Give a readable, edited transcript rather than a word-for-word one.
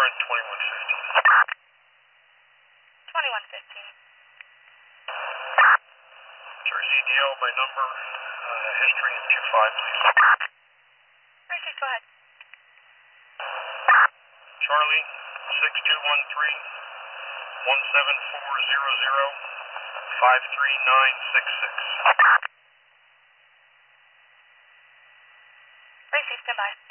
in 2115. 2115. Jersey DL by number, history and 25, please. Tracy, go ahead. Charlie, 6213, 17400, 53966. Tracy, stand by.